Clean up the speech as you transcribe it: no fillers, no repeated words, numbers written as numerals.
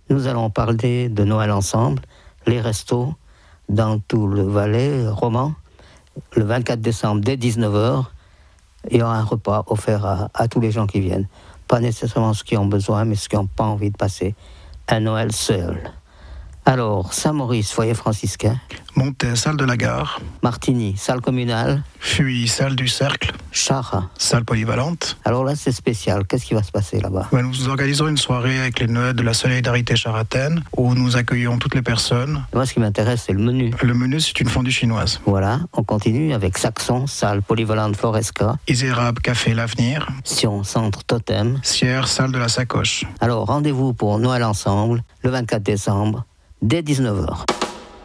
Nous allons parler de Noël ensemble, les restos dans tout le Valais roman. Le 24 décembre, dès 19h, il y aura un repas offert à tous les gens qui viennent. Pas nécessairement ceux qui ont besoin, mais ceux qui n'ont pas envie de passer un Noël seul. Alors, Saint-Maurice, foyer franciscain. Montet, salle de la gare. Martigny, salle communale. Fuy, salle du cercle. Chara, salle polyvalente. Alors là, c'est spécial. Qu'est-ce qui va se passer là-bas ? Nous organisons une soirée avec les Noëls de la Solidarité Charatène où nous accueillons toutes les personnes. Moi, ce qui m'intéresse, c'est le menu. Le menu, c'est une fondue chinoise. Voilà, on continue avec Saxon, salle polyvalente Floresca. Isérable, café L'Avenir. Sion, centre Totem. Sierre, salle de la Sacoche. Alors, rendez-vous pour Noël ensemble, le 24 décembre, dès 19h.